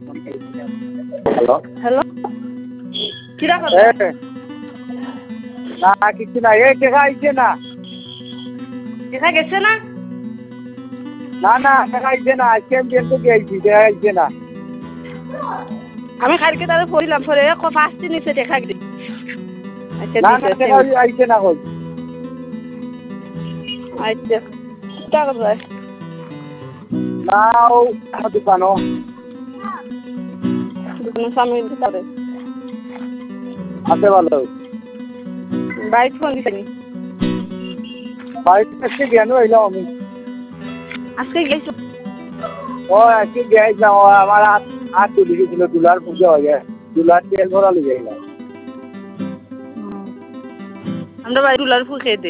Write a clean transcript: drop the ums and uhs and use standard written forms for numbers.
hello hello কিরা এ কথা না কিছু না এই দেখা আইছে না দেখা গেছে না না না দেখা আইছে না আজকে আমি বের থেকে আইছি দেখা আইছে না আমি কালকে তারে পড়িলাম পরে পাঁচটি নিচে দেখা গেছে আচ্ছা না না দিছে দেখা আইছে না কই আচ্ছা কিটা করবে না ও দোকানো দোকানের সামনে দিতে আছে ভালো বাইক ফোন দিতে বাড়িতে আজকে জ্ঞান হইলাম আমি আজকে গেছো ও আজকে গেছিলাম ও আমার হাত তুলে গেছিল দুলার পুজো হয়ে দুলার তেল ভরা লিয়ে গেলাম আমরা বাড়ি তুলার ফুল খেয়ে